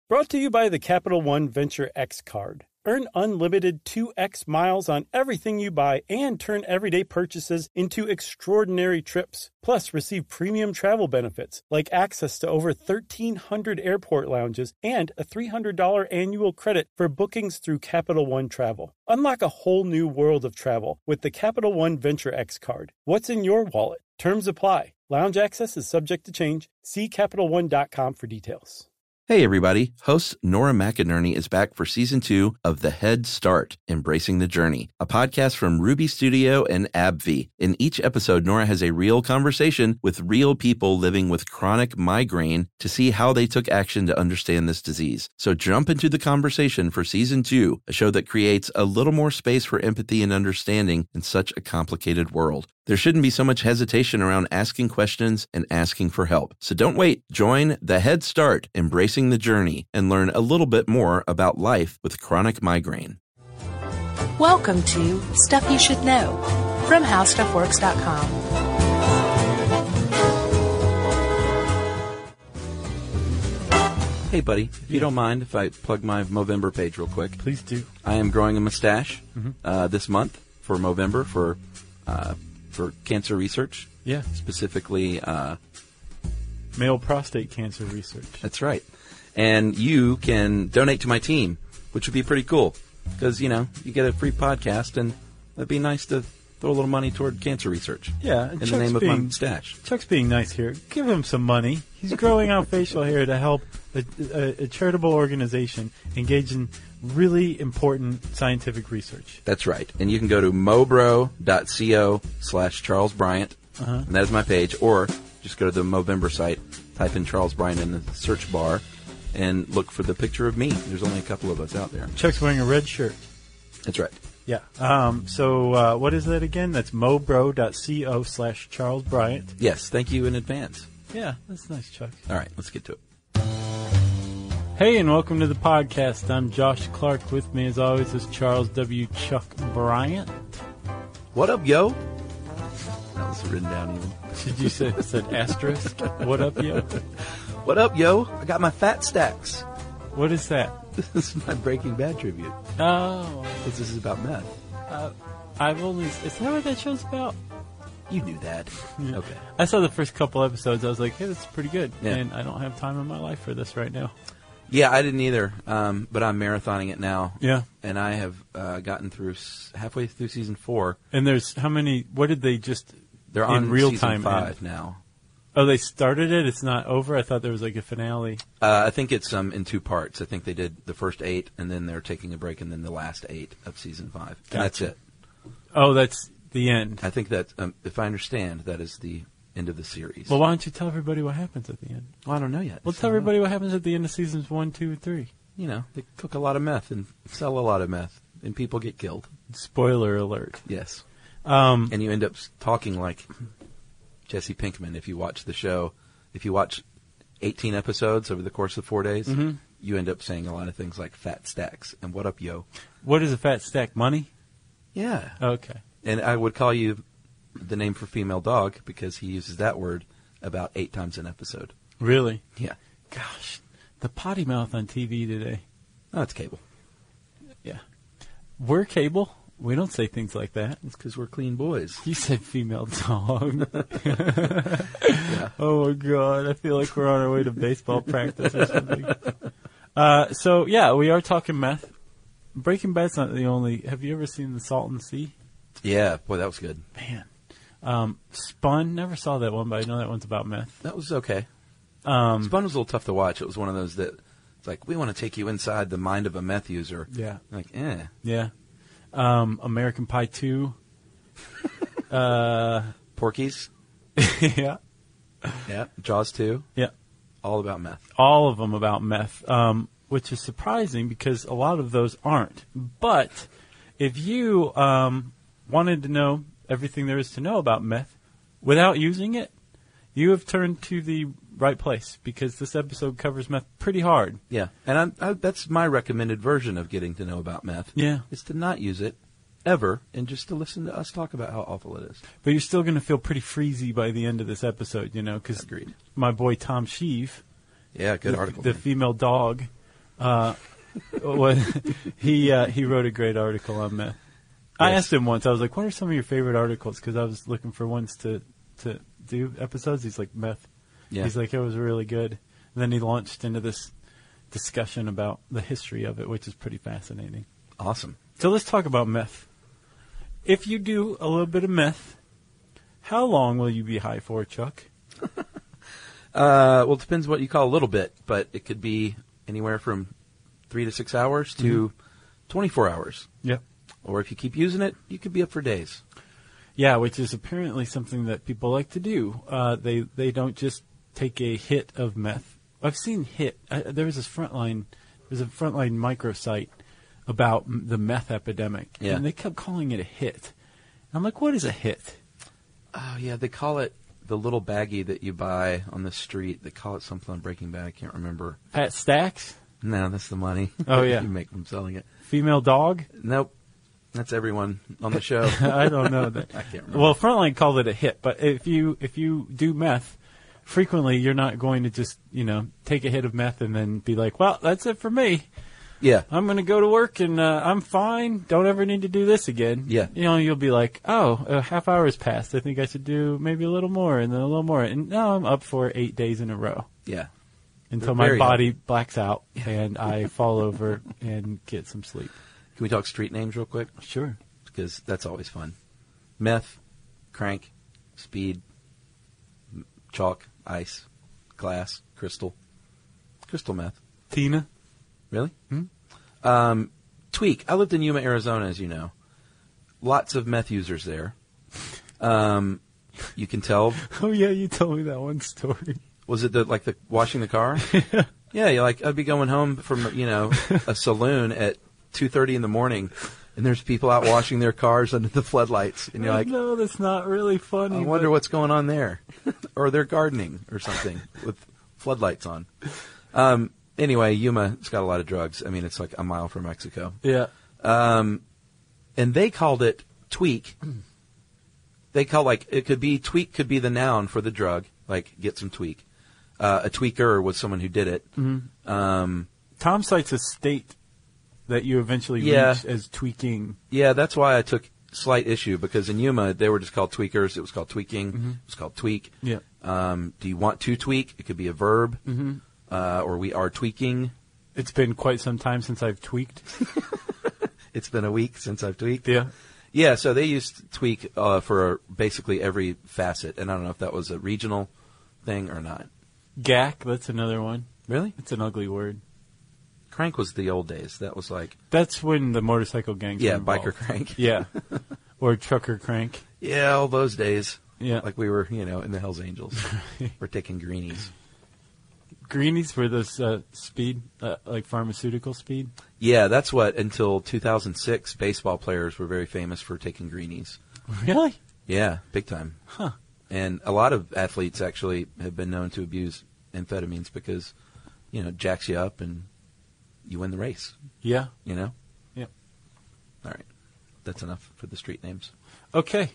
Brought to you by the Capital One Venture X card. Earn unlimited 2x miles on everything you buy and turn everyday purchases into extraordinary trips. Plus, receive premium travel benefits like access to over 1,300 airport lounges and a $300 annual credit for bookings through Capital One Travel. Unlock a whole new world of travel with the Capital One Venture X card. What's in your wallet? Terms apply. Lounge access is subject to change. See CapitalOne.com for details. Hey everybody, host Nora McInerney is back for Season 2 of The Head Start, Embracing the Journey, a podcast from Ruby Studio and AbbVie. In each episode, Nora has a real conversation with real people living with chronic migraine to see how they took action to understand this disease. So jump into the conversation for Season 2, a show that creates a little more space for empathy and understanding in such a complicated world. There shouldn't be so much hesitation around asking questions and asking for help. So don't wait. Join The Head Start, Embracing the Journey, and learn a little bit more about life with chronic migraine. Welcome to Stuff You Should Know from HowStuffWorks.com. Hey, buddy, if you don't mind if I plug my Movember page real quick. Please do. I am growing a mustache this month for Movember for cancer research. Yeah. Specifically, Male prostate cancer research. That's right. And you can donate to my team, which would be pretty cool. Because, you know, you get a free podcast, and it'd be nice to throw a little money toward cancer research. Yeah. In the name of my mustache. Chuck's being nice here. Give him some money. He's growing out facial hair to help a charitable organization engage in really important scientific research. That's right. And you can go to mobro.co/Charles Bryant, and that is my page, or just go to the Movember site, type in Charles Bryant in the search bar, and look for the picture of me. There's only a couple of us out there. Chuck's wearing a red shirt. That's right. Yeah. So what is that again? That's mobro.co/Charles Bryant. Yes. Thank you in advance. Yeah, that's nice, Chuck. All right. Let's get to it. Hey, and welcome to the podcast. I'm Josh Clark. With me, as always, is Charles W. Chuck Bryant. What up, yo? That was written down even. Did you say said asterisk? What up, yo? What up, yo? I got my fat stacks. What is that? This is my Breaking Bad tribute. Oh. This is about meth. Is that what that show's about? You knew that. Yeah. Okay. I saw the first couple episodes. I was like, hey, this is pretty good. Yeah. And I don't have time in my life for this right now. Yeah, I didn't either, but I'm marathoning it now. Yeah. And I have gotten through halfway through season 4. And there's how many? What did they just? They're in on real season time 5 now. Oh, they started it. It's not over. I thought there was like a finale. I think it's in 2 parts. I think they did the first 8, and then they're taking a break, and then the last 8 of season 5. Gotcha. And that's it. Oh, that's the end. I think that, if I understand, that is the end of the series. Well, why don't you tell everybody what happens at the end? Well, I don't know yet. Well, tell everybody what happens at the end of seasons 1, 2, and 3. You know, they cook a lot of meth and sell a lot of meth, and people get killed. Spoiler alert. Yes. And you end up talking like Jesse Pinkman if you watch the show. If you watch 18 episodes over the course of 4 days, you end up saying a lot of things like fat stacks and what up, yo. What is a fat stack? Money? Yeah. Okay. And I would call you the name for female dog because he uses that word about 8 times an episode. Really? Yeah. Gosh. The potty mouth on TV today. Oh, it's cable. Yeah. We're cable. We don't say things like that. It's because we're clean boys. You said female dog. Yeah. Oh, my God. I feel like we're on our way to baseball practice or something. So, yeah, we are talking meth. Breaking Bad's not the only... Have you ever seen The Salton Sea? Yeah. Boy, that was good. Man. Spun. Never saw that one, but I know that one's about meth. That was okay. Spun was a little tough to watch. It was one of those that... It's like, we want to take you inside the mind of a meth user. Yeah. Like, Yeah. American Pie 2. Porky's. Yeah. Yeah. Jaws 2. Yeah. All about meth. All of them about meth, which is surprising because a lot of those aren't. But if you wanted to know everything there is to know about meth without using it, you have turned to the right place because this episode covers meth pretty hard. Yeah. And that's my recommended version of getting to know about meth. Yeah. Is to not use it ever and just to listen to us talk about how awful it is. But you're still going to feel pretty freezy by the end of this episode, you know, because Agreed. my boy Tom Sheave, Yeah, good article. the female dog, He wrote a great article on meth. I asked him once, I was like, what are some of your favorite articles? Because I was looking for ones to do episodes. He's like, meth. Yeah. He's like, it was really good. And then he launched into this discussion about the history of it, which is pretty fascinating. Awesome. So let's talk about meth. If you do a little bit of meth, how long will you be high for, Chuck? Well, it depends what you call a little bit, but it could be anywhere from 3 to 6 hours to 24 hours. Yep. Or if you keep using it, you could be up for days. Yeah, which is apparently something that people like to do. They don't just take a hit of meth. I've seen hit. There was a frontline microsite about the meth epidemic, and they kept calling it a hit. I'm like, what is a hit? Oh yeah, they call it the little baggie that you buy on the street. They call it something on Breaking Bad. I can't remember. Fat Stacks? No, that's the money. Oh yeah, you make them selling it. Female dog? Nope. That's everyone on the show. I don't know that. I can't remember. Well, Frontline called it a hit, but if you do meth, frequently you're not going to just, take a hit of meth and then be like, well, that's it for me. Yeah. I'm going to go to work and I'm fine. Don't ever need to do this again. Yeah. You'll be like, oh, a half hour has passed. I think I should do maybe a little more and then a little more. And now I'm up for 8 days in a row. Yeah. Until my body blacks out and I fall over and get some sleep. Can we talk street names real quick? Sure. Because that's always fun. Meth, crank, speed, chalk, ice, glass, crystal. Crystal meth. Tina. Really? Hmm? Tweak. I lived in Yuma, Arizona, as you know. Lots of meth users there. You can tell. Oh, yeah, you told me that one story. Was it the washing the car? Yeah, I'd be going home from, a saloon at 2:30 in the morning, and there's people out washing their cars under the floodlights, and you're like, no, that's not really funny. I wonder what's going on there. Or they're gardening or something with floodlights on. Anyway, Yuma's got a lot of drugs. I mean, it's like a mile from Mexico. Yeah. And they called it tweak. They call it could be tweak could be the noun for the drug, like get some tweak. A tweaker was someone who did it. Mm-hmm. Tom cites a state that you eventually reach as tweaking. Yeah, that's why I took slight issue, because in Yuma, they were just called tweakers. It was called tweaking. Mm-hmm. It was called tweak. Yeah. Do you want to tweak? It could be a verb. Mm-hmm. Or we are tweaking. It's been quite some time since I've tweaked. It's been a week since I've tweaked. Yeah. Yeah, so they used tweak for basically every facet, and I don't know if that was a regional thing or not. Gack, that's another one. Really? It's an ugly word. Crank was the old days. That was like... That's when the motorcycle gangs were involved. Biker crank. Yeah. Or trucker crank. Yeah, all those days. Yeah. Like we were, in the Hells Angels. We're taking greenies. Greenies were those speed, like pharmaceutical speed? Yeah, that's what, until 2006, baseball players were very famous for taking greenies. Really? Yeah, big time. Huh. And a lot of athletes actually have been known to abuse amphetamines because, jacks you up and you win the race. Yeah. Yep. All right. That's enough for the street names. Okay.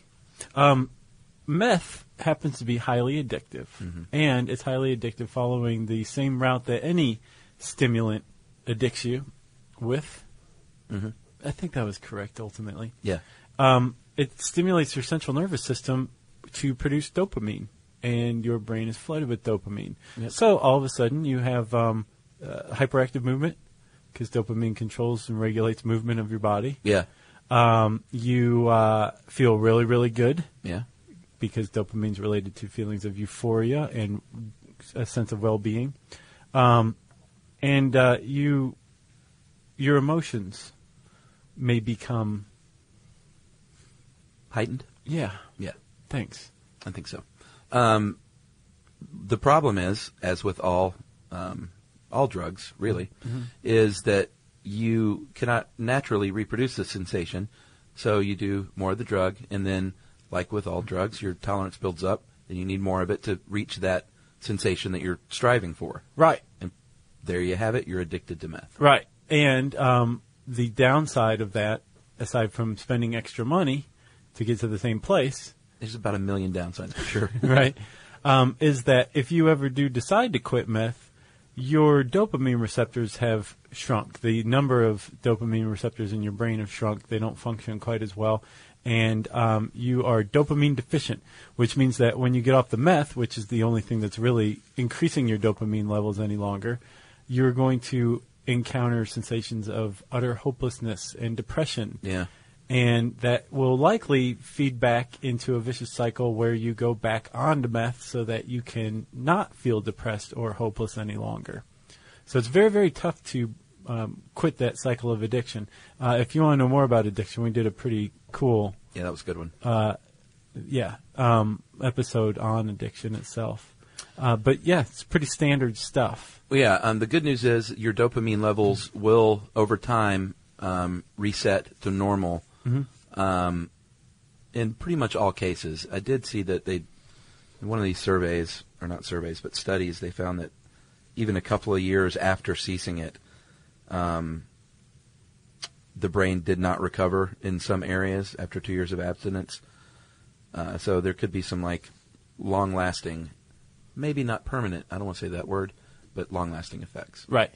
Meth happens to be highly addictive, and it's highly addictive following the same route that any stimulant addicts you with. Mm-hmm. I think that was correct, ultimately. Yeah. It stimulates your central nervous system to produce dopamine, and your brain is flooded with dopamine. Yep. So all of a sudden you have hyperactive movement, because dopamine controls and regulates movement of your body. Yeah. You feel really, really good. Yeah. Because dopamine is related to feelings of euphoria and a sense of well-being. And your emotions may become... heightened? Yeah. Yeah. Thanks. I think so. The problem is, as with all drugs, really, is that you cannot naturally reproduce the sensation. So you do more of the drug, and then, like with all drugs, your tolerance builds up, and you need more of it to reach that sensation that you're striving for. Right. And there you have it. You're addicted to meth. Right. And the downside of that, aside from spending extra money to get to the same place... There's about 1 million downsides, for sure. Right. Is that if you ever do decide to quit meth, your dopamine receptors have shrunk. The number of dopamine receptors in your brain have shrunk. They don't function quite as well. And you are dopamine deficient, which means that when you get off the meth, which is the only thing that's really increasing your dopamine levels any longer, you're going to encounter sensations of utter hopelessness and depression. Yeah. And that will likely feed back into a vicious cycle where you go back onto meth so that you can not feel depressed or hopeless any longer. So it's very, very tough to quit that cycle of addiction. If you want to know more about addiction, we did a pretty cool Yeah, that was a good one. episode on addiction itself. But yeah, it's pretty standard stuff. Well, yeah, the good news is your dopamine levels will, over time, reset to normal. Mm-hmm. In pretty much all cases. I did see that in one of these surveys, or not surveys, but studies, they found that even a couple of years after ceasing it, the brain did not recover in some areas after 2 years of abstinence. So there could be some long-lasting, maybe not permanent, I don't want to say that word, but long-lasting effects. Right.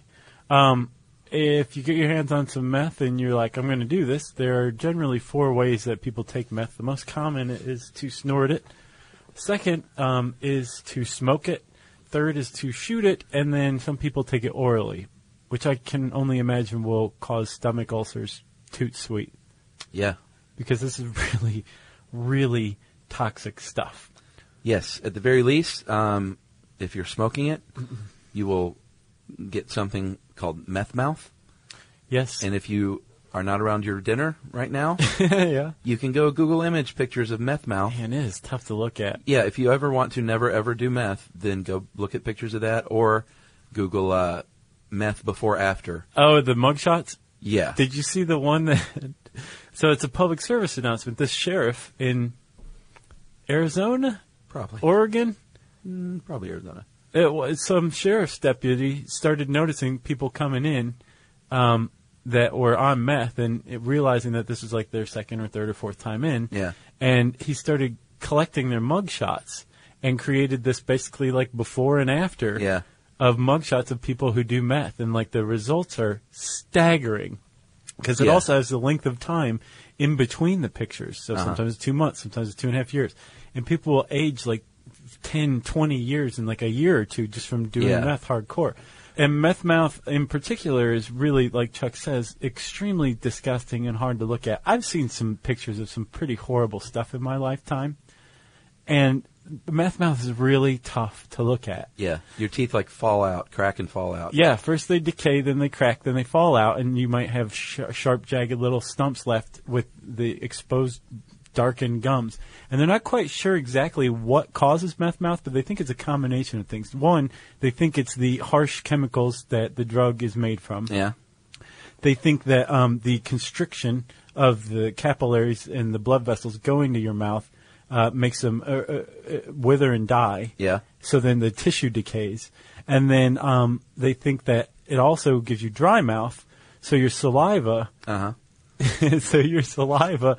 If you get your hands on some meth and you're like, I'm going to do this, there are generally 4 ways that people take meth. The most common is to snort it. Second is to smoke it. Third is to shoot it. And then some people take it orally, which I can only imagine will cause stomach ulcers toot sweet. Yeah. Because this is really, really toxic stuff. Yes. At the very least, if you're smoking it, you will get something called meth mouth. Yes. And if you are not around your dinner right now, yeah, you can go Google image pictures of meth mouth. Man, it is tough to look at. Yeah, if you ever want to never ever do meth, then go look at pictures of that, or Google meth before after. Oh, the mugshots? Yeah. Did you see the one that... So it's a public service announcement. This sheriff in Arizona? Probably. Oregon? Probably Arizona. It was some sheriff's deputy started noticing people coming in that were on meth and realizing that this was like their second or third or fourth time in. Yeah. And he started collecting their mugshots and created this basically like before and after of mugshots of people who do meth. And like the results are staggering because it also has the length of time in between the pictures. So sometimes it's 2 months, sometimes it's 2.5 years. And people will age like 10, 20 years in like a year or two just from doing meth hardcore. And meth mouth in particular is really, like Chuck says, extremely disgusting and hard to look at. I've seen some pictures of some pretty horrible stuff in my lifetime. And meth mouth is really tough to look at. Yeah. Your teeth fall out, crack and fall out. Yeah. First they decay, then they crack, then they fall out, and you might have sharp, jagged little stumps left with the exposed darkened gums. And they're not quite sure exactly what causes meth mouth, but they think it's a combination of things. One, they think it's the harsh chemicals that the drug is made from. Yeah. They think that the constriction of the capillaries and the blood vessels going to your mouth makes them wither and die. Yeah. So then the tissue decays. And then they think that it also gives you dry mouth, so your saliva... so your saliva...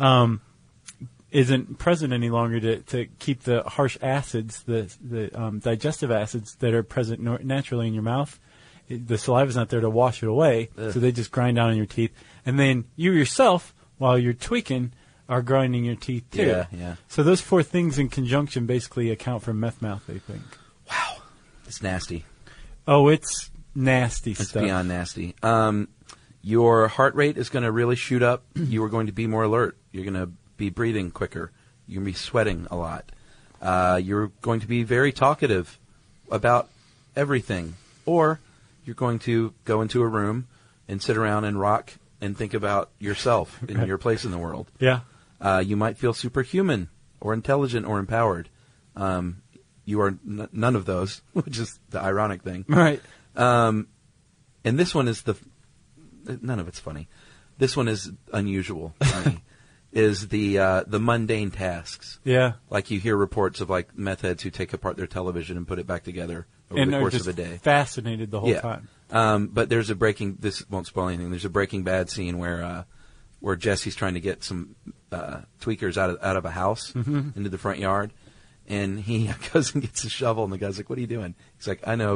isn't present any longer to keep the harsh acids, the digestive acids that are present naturally in your mouth. The saliva's not there to wash it away, so they just grind down on your teeth. And then you yourself, while you're tweaking, are grinding your teeth too. Yeah, yeah. So those 4 things in conjunction basically account for meth mouth, they think. Wow. It's nasty. Oh, it's nasty stuff. It's beyond nasty. Your heart rate is going to really shoot up. You are going to be more alert. You're going to be breathing quicker. You're going to be sweating a lot. You're going to be very talkative about everything. Or you're going to go into a room and sit around and rock and think about yourself and your place in the world. Yeah. You might feel superhuman or intelligent or empowered. You are none of those, which is the ironic thing. Right. And this one is none of it's funny. This one is unusual. Is the mundane tasks. Yeah. Like you hear reports of like meth heads who take apart their television and put it back together over the course of a day. Fascinated the whole time. But there's this won't spoil anything. There's a Breaking Bad scene where Jesse's trying to get some tweakers out of a house into the front yard, and he goes and gets a shovel, and the guy's like, "What are you doing?" He's like, "I know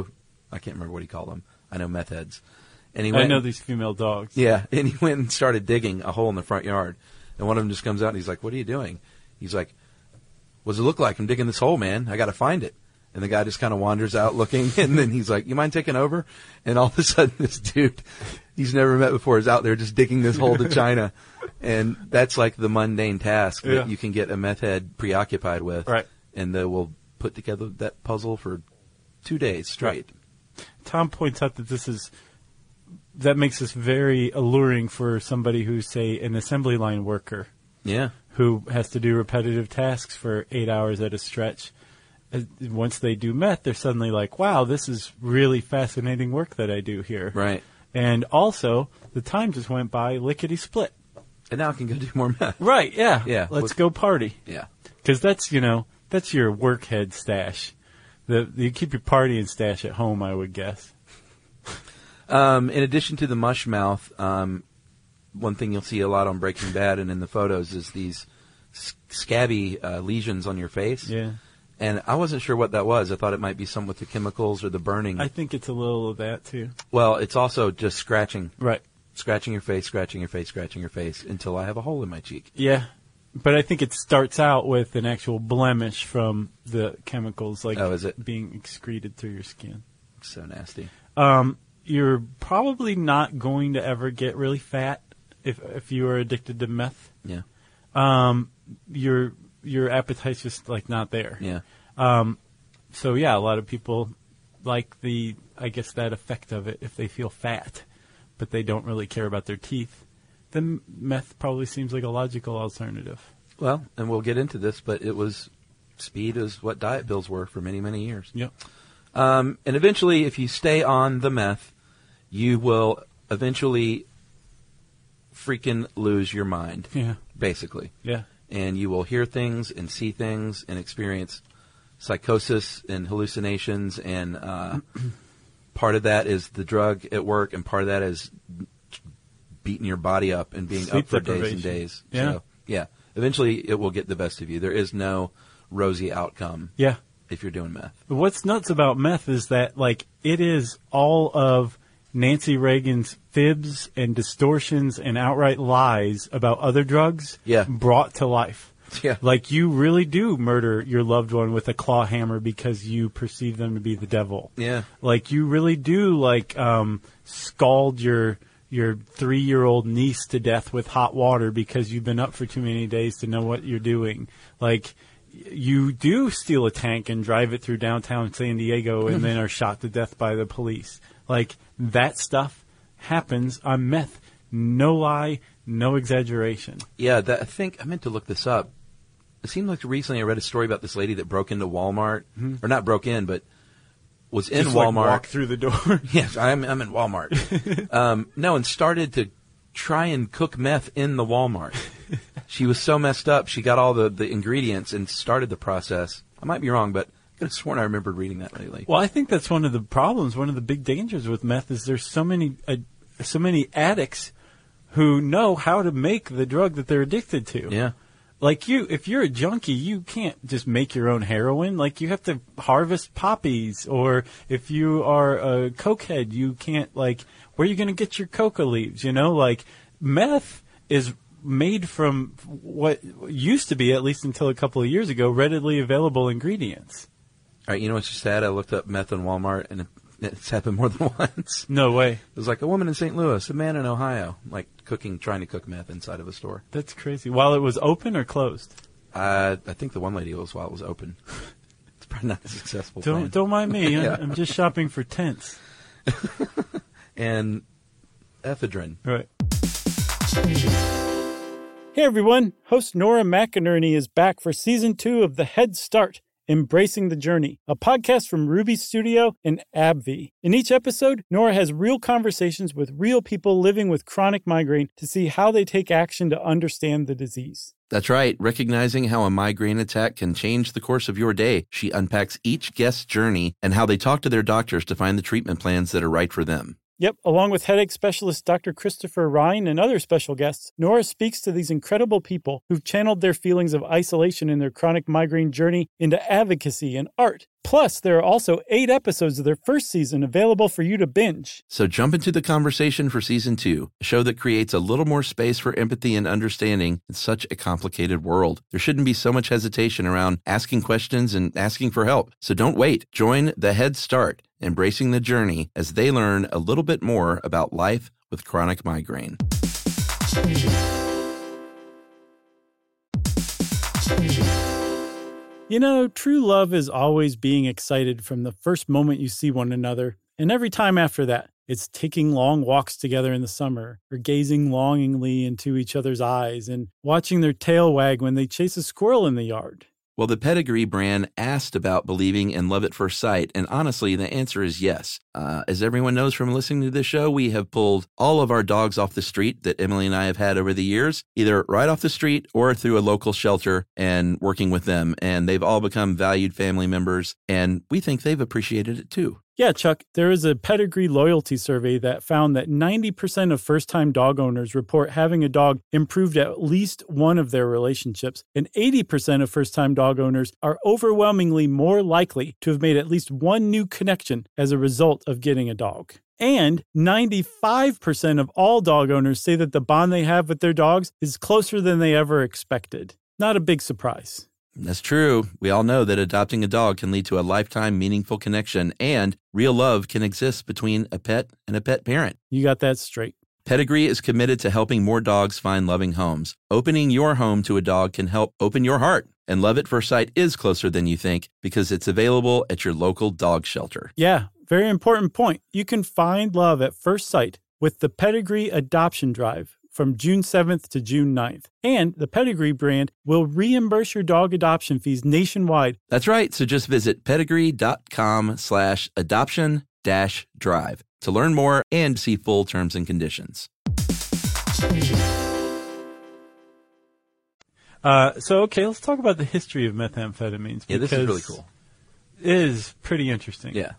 I can't remember what he called them. I know meth heads. And he I know these female dogs. Yeah, and he went and started digging a hole in the front yard. And one of them just comes out and he's like, "What are you doing?" He's like, "What does it look like? I'm digging this hole, man. I got to find it." And the guy just kind of wanders out looking, and then he's like, "You mind taking over?" And all of a sudden, this dude he's never met before is out there just digging this hole to China. And that's like the mundane task that you can get a meth head preoccupied with. Right. And they will put together that puzzle for 2 days straight. Right. Tom points out that that makes this very alluring for somebody who's, say, an assembly line worker. Yeah. Who has to do repetitive tasks for 8 hours at a stretch. Once they do meth, they're suddenly like, wow, this is really fascinating work that I do here. Right. And also, the time just went by lickety-split. And now I can go do more meth. Right, yeah. Yeah. Let's go party. Yeah. Because that's your work head stash. You keep your partying stash at home, I would guess. In addition to the mush mouth, one thing you'll see a lot on Breaking Bad and in the photos is these scabby lesions on your face. Yeah. And I wasn't sure what that was. I thought it might be some with the chemicals or the burning. I think it's a little of that, too. Well, it's also just scratching. Right. Scratching your face, scratching your face, scratching your face until I have a hole in my cheek. Yeah. But I think it starts out with an actual blemish from the chemicals, like is it? being excreted through your skin. So nasty. You're probably not going to ever get really fat if you are addicted to meth. Yeah. Your appetite's just like not there. Yeah. So yeah, a lot of people like that effect of it if they feel fat, but they don't really care about their teeth. Then meth probably seems like a logical alternative. Well, and we'll get into this, but speed is what diet pills were for many, many years. Yep. And eventually, if you stay on the meth, you will eventually freaking lose your mind. Yeah. Basically. Yeah. And you will hear things and see things and experience psychosis and hallucinations. And part of that is the drug at work, and part of that is beating your body up and being Sleep up for days and days. Yeah. So, yeah. Eventually, it will get the best of you. There is no rosy outcome. Yeah. If you're doing meth. What's nuts about meth is that, it is all of Nancy Reagan's fibs and distortions and outright lies about other drugs brought to life. Yeah. Like, you really do murder your loved one with a claw hammer because you perceive them to be the devil. Yeah. Like, you really do, scald your 3-year-old niece to death with hot water because you've been up for too many days to know what you're doing. Like, you do steal a tank and drive it through downtown San Diego and then are shot to death by the police. Like, that stuff happens on meth. No lie, no exaggeration. Yeah, I think I meant to look this up. It seemed like recently I read a story about this lady that broke into Walmart. Or not broke in, but was in Just Walmart. walk through the door. Yes, I'm in Walmart. And started to try and cook meth in the Walmart. She was so messed up, she got all the ingredients and started the process. I might be wrong, but I could have sworn I remembered reading that lately. Well, I think that's one of the problems. One of the big dangers with meth is there's so many addicts who know how to make the drug that they're addicted to. Yeah. Like if you're a junkie, you can't just make your own heroin. Like, you have to harvest poppies. Or if you are a cokehead, you can't, where are you going to get your coca leaves? Meth is made from what used to be, at least until a couple of years ago, readily available ingredients. All right, you know what's just sad? I looked up meth in Walmart, and it's happened more than once. No way. It was like a woman in St. Louis, a man in Ohio, trying to cook meth inside of a store. That's crazy. While it was open or closed? I think the one lady was while it was open. It's probably not a successful. Don't mind me. Yeah. I'm just shopping for tents. And ephedrine. Right. Hey everyone, host Nora McInerney is back for Season 2 of The Head Start, Embracing the Journey, a podcast from Ruby Studio and AbbVie. In each episode, Nora has real conversations with real people living with chronic migraine to see how they take action to understand the disease. That's right. Recognizing how a migraine attack can change the course of your day, she unpacks each guest's journey and how they talk to their doctors to find the treatment plans that are right for them. Yep, along with headache specialist Dr. Christopher Ryan and other special guests, Nora speaks to these incredible people who've channeled their feelings of isolation in their chronic migraine journey into advocacy and art, Plus, there are also 8 episodes of their first season available for you to binge. So jump into the conversation for Season 2, a show that creates a little more space for empathy and understanding in such a complicated world. There shouldn't be so much hesitation around asking questions and asking for help. So don't wait. Join The Head Start, embracing the journey as they learn a little bit more about life with chronic migraine. You know, true love is always being excited from the first moment you see one another, and every time after that. It's taking long walks together in the summer, or gazing longingly into each other's eyes, and watching their tail wag when they chase a squirrel in the yard. Well, the Pedigree brand asked about believing in love at first sight, and honestly, the answer is yes. As everyone knows from listening to this show, we have pulled all of our dogs off the street that Emily and I have had over the years, either right off the street or through a local shelter and working with them, and they've all become valued family members, and we think they've appreciated it too. Yeah, Chuck, there is a Pedigree loyalty survey that found that 90% of first-time dog owners report having a dog improved at least one of their relationships, and 80% of first-time dog owners are overwhelmingly more likely to have made at least one new connection as a result of getting a dog. And 95% of all dog owners say that the bond they have with their dogs is closer than they ever expected. Not a big surprise. That's true. We all know that adopting a dog can lead to a lifetime meaningful connection, and real love can exist between a pet and a pet parent. You got that straight. Pedigree is committed to helping more dogs find loving homes. Opening your home to a dog can help open your heart. And Love at First Sight is closer than you think because it's available at your local dog shelter. Yeah, very important point. You can find love at first sight with the Pedigree Adoption Drive from June 7th to June 9th. And the Pedigree brand will reimburse your dog adoption fees nationwide. That's right. So just visit pedigree.com/adoption-drive to learn more and see full terms and conditions. Okay, let's talk about the history of methamphetamines. Yeah, this is really cool. It is pretty interesting. Yeah.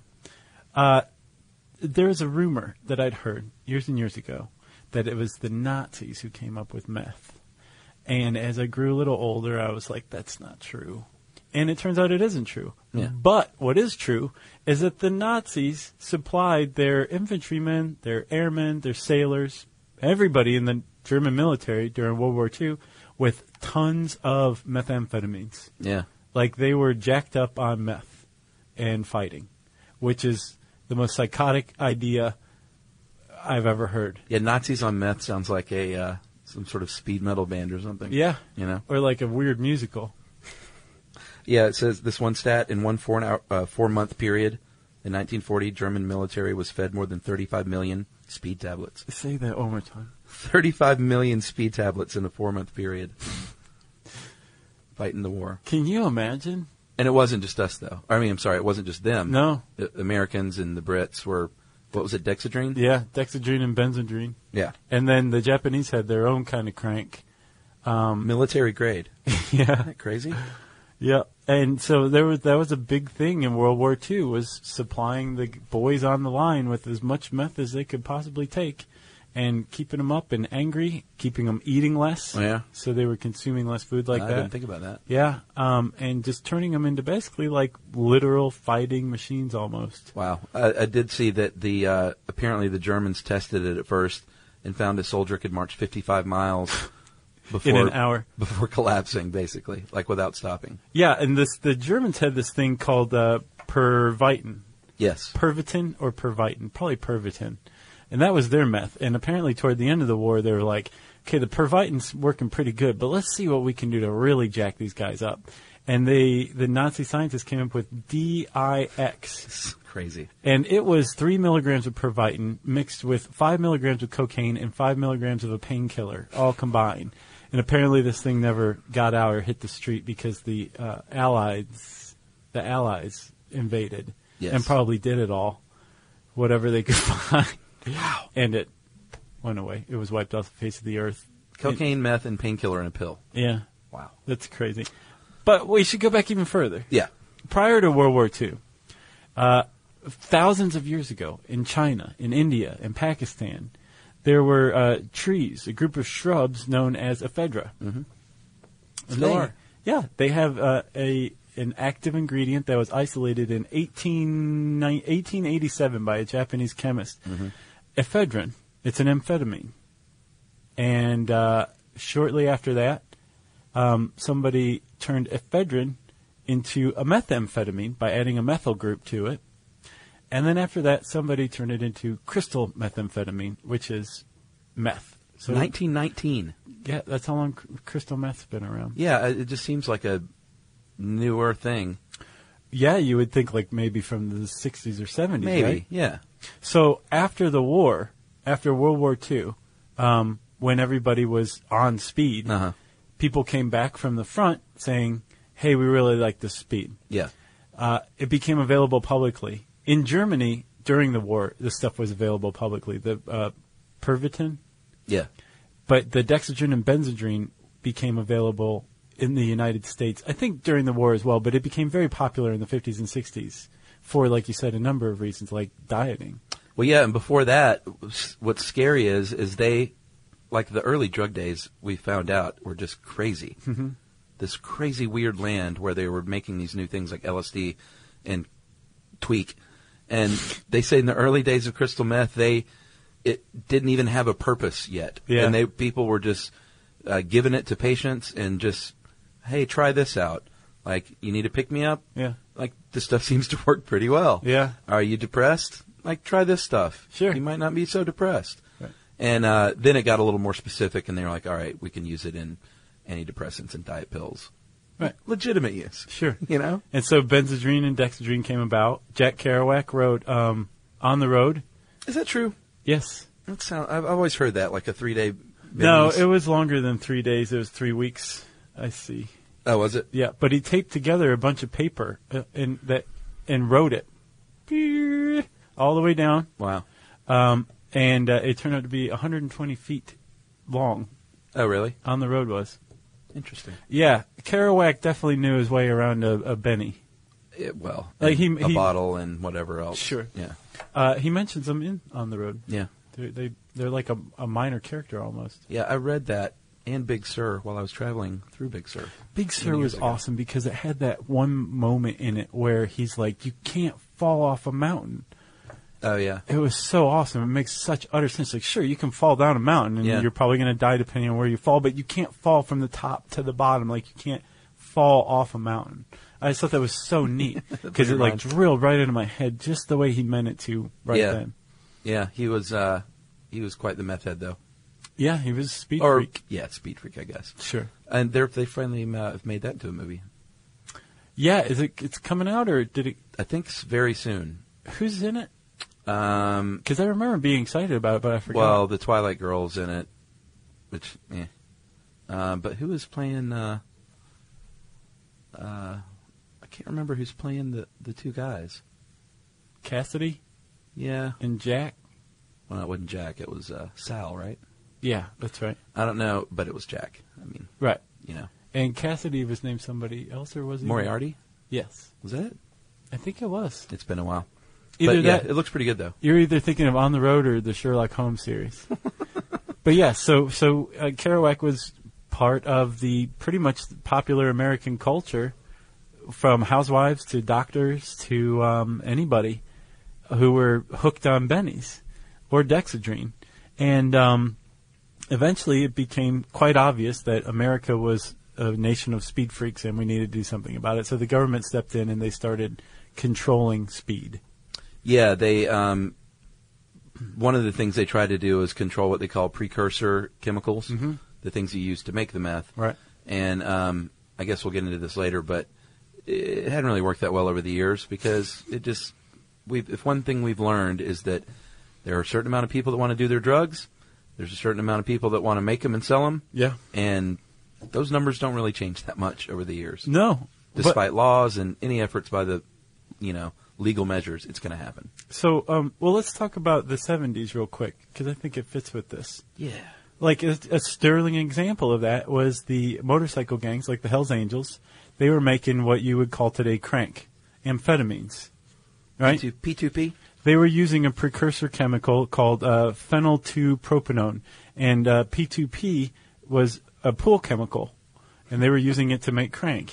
There was a rumor that I'd heard years and years ago that it was the Nazis who came up with meth. And as I grew a little older, I was like, that's not true. And it turns out it isn't true. Yeah. But what is true is that the Nazis supplied their infantrymen, their airmen, their sailors, everybody in the German military during World War II with tons of methamphetamines. Yeah. Like they were jacked up on meth and fighting, which is the most psychotic idea I've ever heard. Yeah, Nazis on meth sounds like a some sort of speed metal band or something. Yeah. You know? Or like a weird musical. Yeah, it says this one stat, in one 4-month period in 1940, German military was fed more than 35 million speed tablets. Say that one more time. 35 million speed tablets in a 4-month period. Fighting the war. Can you imagine? And it wasn't just us, though. I mean, I'm sorry, it wasn't just them. No. The Americans and the Brits were, what was it, Dexedrine? Yeah, Dexedrine and Benzedrine. Yeah. And then the Japanese had their own kind of crank. Military grade. Yeah. Isn't that crazy? Yeah. And so that was a big thing in World War II, was supplying the boys on the line with as much meth as they could possibly take and keeping them up and angry, keeping them eating less. Oh, yeah. So they were consuming less food like I that. didn't think about that. Yeah. And just turning them into basically like literal fighting machines almost. Wow. I did see that the apparently the Germans tested it at first and found a soldier could march 55 miles before, in an hour. Before collapsing, basically, like without stopping. Yeah, and the Germans had this thing called Pervitin. Yes. Pervitin or Pervitin? Probably Pervitin. And that was their meth. And apparently toward the end of the war, they were like, okay, the Pervitin's working pretty good, but let's see what we can do to really jack these guys up. And the Nazi scientists came up with DIX. Crazy. And it was 3 milligrams of Pervitin mixed with 5 milligrams of cocaine and 5 milligrams of a painkiller, all combined. And apparently this thing never got out or hit the street because the Allies invaded. Yes. And probably did it all, whatever they could find. Wow. And it went away. It was wiped off the face of the earth. Cocaine, meth, and painkiller in a pill. Yeah. Wow. That's crazy. But we should go back even further. Yeah. Prior to World War II, thousands of years ago, in China, in India, in Pakistan, there were trees, a group of shrubs known as ephedra. Mm-hmm. Still are. Yeah, they have an active ingredient that was isolated in 1887 by a Japanese chemist. Ephedrine. It's an amphetamine. And shortly after that, somebody turned ephedrine into a methamphetamine by adding a methyl group to it. And then after that, somebody turned it into crystal methamphetamine, which is meth. So 1919. Yeah, that's how long crystal meth's been around. Yeah, it just seems like a newer thing. Yeah, you would think like maybe from the 60s or 70s, Maybe, right? yeah. So after the war, after World War II, when everybody was on speed, people came back from the front saying, hey, we really like this speed. Yeah. It became available publicly. In Germany, during the war, this stuff was available publicly. The Pervitin. Yeah. But the Dexedrine and Benzedrine became available in the United States, I think during the war as well, but it became very popular in the 50s and 60s for, like you said, a number of reasons, like dieting. Well, yeah, and before that, what's scary is they, like the early drug days, we found out were just crazy. This crazy, weird land where they were making these new things like LSD and tweak. And they say in the early days of crystal meth, it didn't even have a purpose yet. Yeah. And people were just giving it to patients and just, hey, try this out. Like, you need to pick me up? Yeah. Like, this stuff seems to work pretty well. Yeah. Are you depressed? Like, try this stuff. Sure. You might not be so depressed. Right. And then it got a little more specific, and they were like, all right, we can use it in antidepressants and diet pills. Right. Legitimate use. Sure. You know? And so Benzedrine and Dexedrine came about. Jack Kerouac wrote On the Road. Is that true? Yes. I've always heard that, like a 3-day... No, it was longer than 3 days. It was 3 weeks, I see. Oh, was it? Yeah, but he taped together a bunch of paper and wrote it all the way down. Wow. And it turned out to be 120 feet long. Oh, really? On the Road was. Interesting. Yeah, Kerouac definitely knew his way around a Benny. Like a bottle and whatever else. Sure. Yeah. He mentions them in On the Road. Yeah. They're like a minor character almost. Yeah, I read that and Big Sur while I was traveling through Big Sur. Big Sur was awesome because it had that one moment in it where he's like, you can't fall off a mountain. Oh, yeah. It was so awesome. It makes such utter sense. Like, sure, you can fall down a mountain and you're probably going to die depending on where you fall, but you can't fall from the top to the bottom. Like, you can't fall off a mountain. I just thought that was so neat because it, like, drilled right into my head just the way he meant it to then. Yeah, he was quite the meth head, though. Yeah, he was a speed freak. Yeah, speed freak, I guess. Sure. And they finally made that into a movie. Yeah, it's coming out, or did it? I think very soon. Who's in it? Because I remember being excited about it, but I forgot. Well, the Twilight Girl's in it, which, but who is playing? I can't remember who's playing the two guys. Cassidy? Yeah. And Jack? Well, it wasn't Jack. It was Sal, right? Yeah, that's right. I don't know, but it was Jack. I mean, right. You know. And Cassidy was named somebody else, or was he? Moriarty? Yes. Was that it? I think it was. It's been a while. Either that, it looks pretty good, though. You're either thinking of On the Road or the Sherlock Holmes series. But yeah, so Kerouac was part of the pretty much popular American culture, from housewives to doctors to anybody who were hooked on bennies or Dexedrine. And eventually it became quite obvious that America was a nation of speed freaks and we needed to do something about it. So the government stepped in and they started controlling speed. Yeah, they one of the things they tried to do is control what they call precursor chemicals, the things you use to make the meth. Right. And I guess we'll get into this later, but it hadn't really worked that well over the years because if one thing we've learned is that there are a certain amount of people that want to do their drugs, there's a certain amount of people that want to make them and sell them. Yeah. And those numbers don't really change that much over the years. No. Despite laws and any efforts by the, legal measures, it's going to happen. So, well, let's talk about the 70s real quick, because I think it fits with this. Yeah. Like, a sterling example of that was the motorcycle gangs, like the Hells Angels. They were making what you would call today crank, amphetamines, right? P2P? They were using a precursor chemical called phenyl-2-propanone, and P2P was a pool chemical, and they were using it to make crank.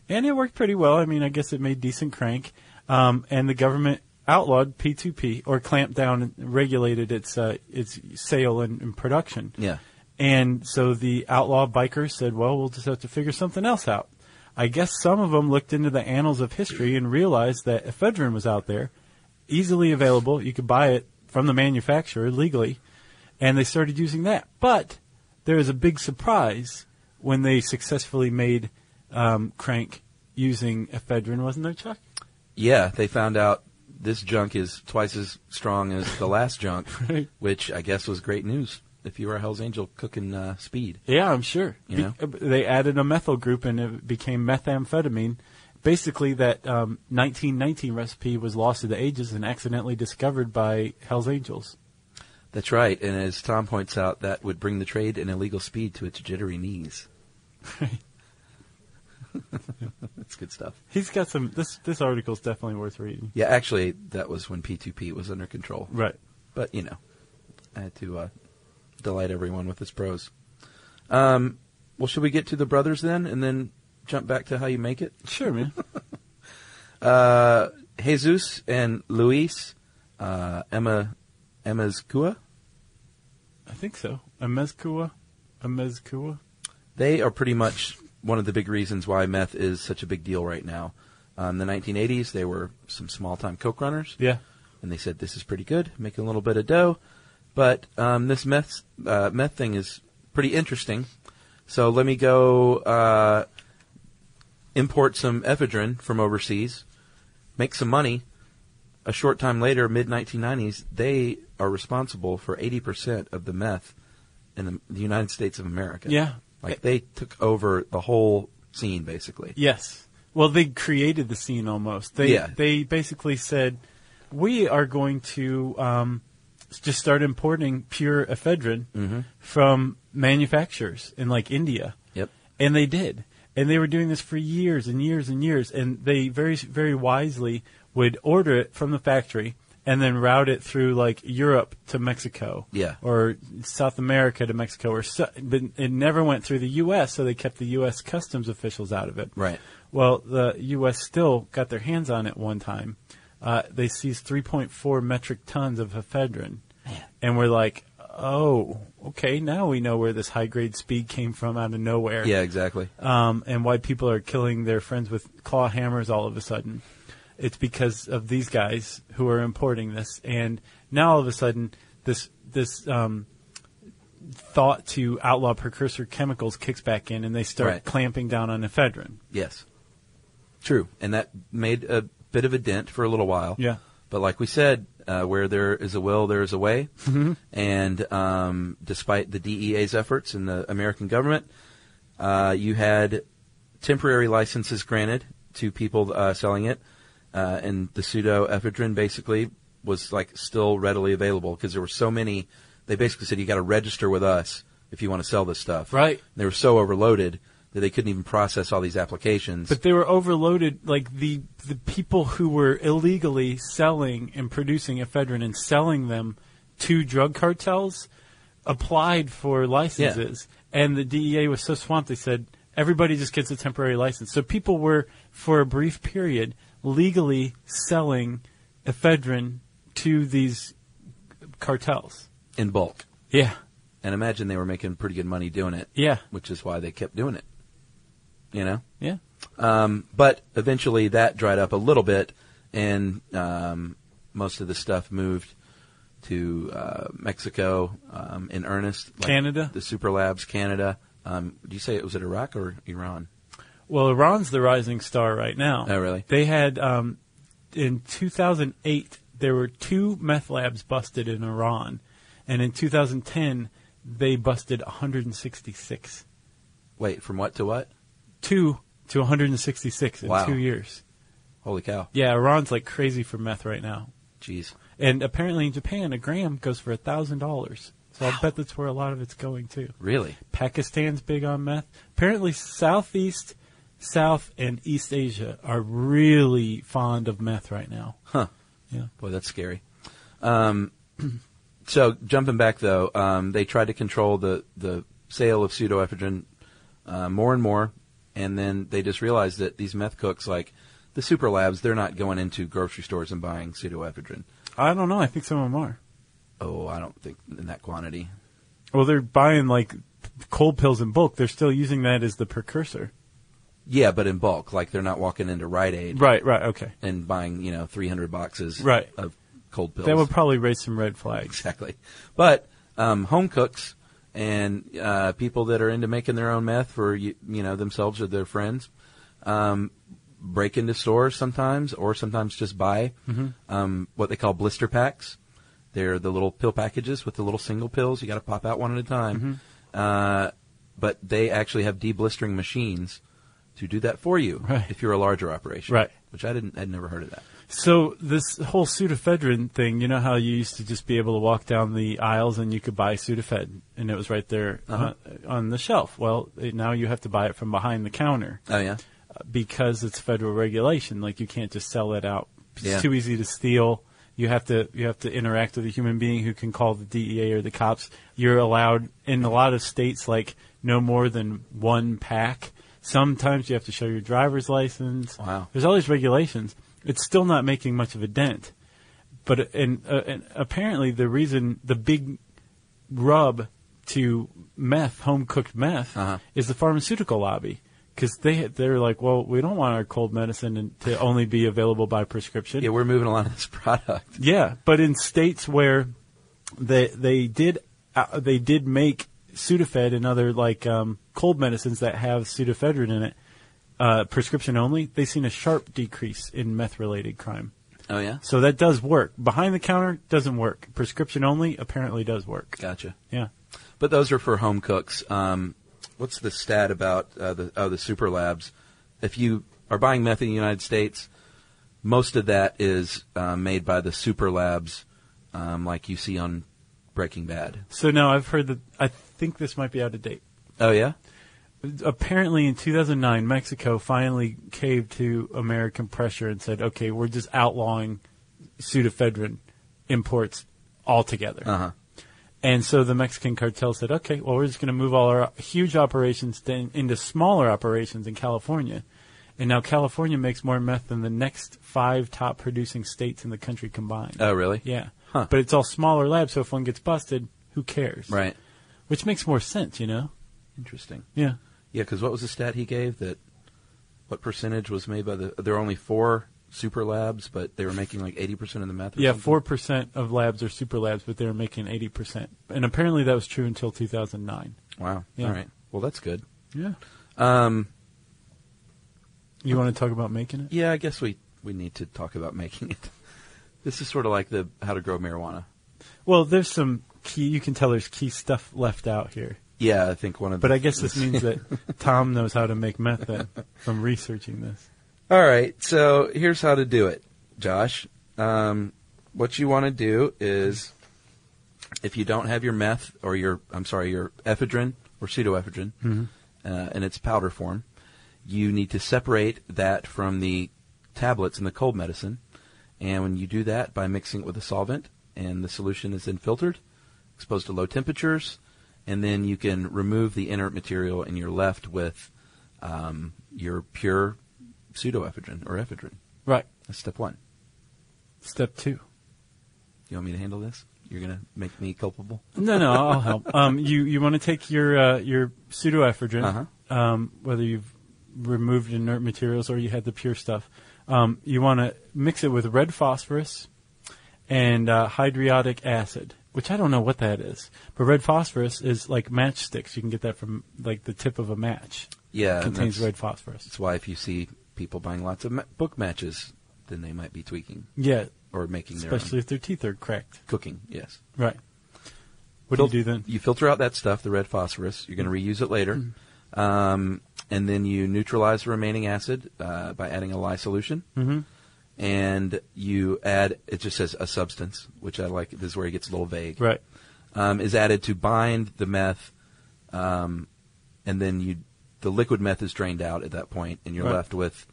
And it worked pretty well. I mean, I guess it made decent crank. And the government outlawed P2P, or clamped down and regulated its sale and production. Yeah. And so the outlaw bikers said, well, we'll just have to figure something else out. I guess some of them looked into the annals of history and realized that ephedrine was out there, easily available. You could buy it from the manufacturer legally, and they started using that. But there was a big surprise when they successfully made crank using ephedrine, wasn't there, Chuck? Yeah, they found out this junk is twice as strong as the last junk, Right. which I guess was great news if you were a Hell's Angel cooking speed. Yeah, I'm sure. You know? They added a methyl group, and it became methamphetamine. Basically, that 1919 recipe was lost to the ages and accidentally discovered by Hell's Angels. That's right, and as Tom points out, that would bring the trade in illegal speed to its jittery knees. That's good stuff. He's got some. This article's definitely worth reading. Yeah, actually, that was when P2P was under control. Right. But, I had to delight everyone with his prose. Well, should we get to the brothers then, and then jump back to how you make it? Sure, man. Jesus and Luis Emezcua? I think so. Amezcua. They are pretty much one of the big reasons why meth is such a big deal right now. In the 1980s, they were some small-time coke runners. Yeah. And they said, this is pretty good, making a little bit of dough. But this meth thing is pretty interesting. So let me go import some ephedrine from overseas, make some money. A short time later, mid-1990s, they are responsible for 80% of the meth in the United States of America. Yeah. Like, they took over the whole scene, basically. Yes. Well, they created the scene almost. They basically said, we are going to just start importing pure ephedrine from manufacturers in, like, India. Yep. And they did. And they were doing this for years and years and years. And they very, very wisely would order it from the factory and then route it through, like, Europe to Mexico. Yeah. Or South America to Mexico. But it never went through the U.S., so they kept the U.S. customs officials out of it. Right. Well, the U.S. still got their hands on it one time. They seized 3.4 metric tons of ephedrine. Man. And we're like, oh, okay, now we know where this high-grade speed came from out of nowhere. Yeah, exactly. And why people are killing their friends with claw hammers all of a sudden. It's because of these guys who are importing this. And now all of a sudden, this thought to outlaw precursor chemicals kicks back in, and they start clamping down on ephedrine. Yes. True. And that made a bit of a dent for a little while. Yeah. But like we said, where there is a will, there is a way. Mm-hmm. And despite the DEA's efforts and the American government, you had temporary licenses granted to people selling it. And the pseudoephedrine basically was like still readily available because there were so many. They basically said you got to register with us if you want to sell this stuff. Right. And they were so overloaded that they couldn't even process all these applications. But they were overloaded. Like the people who were illegally selling and producing ephedrine and selling them to drug cartels applied for licenses, and the DEA was so swamped they said everybody just gets a temporary license. So people were, for a brief period, legally selling ephedrine to these cartels. In bulk. Yeah. And imagine they were making pretty good money doing it. Yeah. Which is why they kept doing it. You know? Yeah. But eventually that dried up a little bit, and most of the stuff moved to Mexico in earnest. Like Canada? The Super Labs, Canada. Do you say it was Iraq or Iran? Well, Iran's the rising star right now. Oh, really? They had, in 2008, there were 2 meth labs busted in Iran. And in 2010, they busted 166. Wait, from what to what? 2 to 166 in 2 years. Holy cow. Yeah, Iran's like crazy for meth right now. Jeez. And apparently in Japan, a gram goes for $1,000. So I'll bet that's where a lot of it's going too. Really? Pakistan's big on meth. Apparently Southeast, South, and East Asia are really fond of meth right now. Huh. Yeah. Boy, that's scary. So jumping back though, they tried to control the sale of pseudoephedrine more and more. And then they just realized that these meth cooks, like the super labs, they're not going into grocery stores and buying pseudoephedrine. I don't know. I think some of them are. Oh, I don't think in that quantity. Well, they're buying like cold pills in bulk. They're still using that as the precursor. Yeah, but in bulk. Like they're not walking into Rite Aid. Right, okay. And buying, 300 boxes of cold pills. That would probably raise some red flags. Exactly. But home cooks and people that are into making their own meth for themselves or their friends break into stores sometimes, or sometimes just buy what they call blister packs. They're the little pill packages with the little single pills. You got to pop out one at a time. But they actually have deblistering machines to do that for you if you're a larger operation. Right. Which I'd never heard of that. So this whole Sudafedrin thing, you know how you used to just be able to walk down the aisles and you could buy Sudafed, and it was right there on the shelf. Well, now you have to buy it from behind the counter. Oh, yeah? Because it's federal regulation. Like, you can't just sell it out. It's Yeah. too easy to steal. You have to interact with a human being who can call the DEA or the cops. You're allowed, in a lot of states, like, no more than one pack. Sometimes you have to show your driver's license. Wow. There's all these regulations. It's still not making much of a dent. But and apparently the big rub to meth, home-cooked meth, is the pharmaceutical lobby. Because they're like, well, we don't want our cold medicine to only be available by prescription. Yeah, we're moving a lot of this product. Yeah, but in states where they did make Sudafed and other cold medicines that have pseudoephedrine in it, prescription only, they've seen a sharp decrease in meth-related crime. Oh, yeah? So that does work. Behind the counter doesn't work. Prescription only apparently does work. Gotcha. Yeah. But those are for home cooks. What's the stat about the super labs? If you are buying meth in the United States, most of that is made by the super labs, like you see on Breaking Bad. So now I've heard that, I think this might be out of date. Oh, yeah? Apparently in 2009, Mexico finally caved to American pressure and said, okay, we're just outlawing pseudoephedrine imports altogether. And so the Mexican cartel said, okay, well, we're just going to move all our huge operations into smaller operations in California. And now California makes more meth than the next 5 top producing states in the country combined. Oh, really? Yeah. Huh. But it's all smaller labs, so if one gets busted, who cares? Right. Which makes more sense, you know? Interesting. Yeah. Yeah, because what was the stat he gave that what percentage was made by there are only 4 super labs, but they were making like 80% of the meth? Yeah, something? 4% of labs are super labs, but they were making 80%. And apparently that was true until 2009. Wow. Yeah. All right. Well, that's good. Yeah. You want to talk about making it? Yeah, I guess we need to talk about making it. This is sort of like the how to grow marijuana. Well, there's some key, you can tell there's key stuff left out here. Yeah, I think one of the... But I guess this means that Tom knows how to make meth then, from researching this. All right, so here's how to do it, Josh. What you want to do is, if you don't have your meth, or your ephedrine, or pseudoephedrine, in its powder form, you need to separate that from the tablets in the cold medicine. And when you do that by mixing it with a solvent, and the solution is then filtered, exposed to low temperatures, and then you can remove the inert material, and you're left with your pure pseudoephedrine or ephedrine. Right. That's step 1. Step 2. You want me to handle this? You're going to make me culpable? No, I'll help. You want to take your pseudoephedrine, whether you've removed inert materials or you had the pure stuff. You want to mix it with red phosphorus and hydriodic acid, which I don't know what that is. But red phosphorus is like matchsticks. You can get that from like the tip of a match. Yeah. It contains red phosphorus. That's why if you see people buying lots of book matches, then they might be tweaking. Yeah. Or making their especially own. if their teeth are cracked. Cooking, yes. Right. What do you do then? You filter out that stuff, the red phosphorus. You're going to reuse it later. And then you neutralize the remaining acid by adding a lye solution. And you add, it just says a substance, which I like. This is where it gets a little vague. Right. Is added to bind the meth, and then the liquid meth is drained out at that point, and you're left with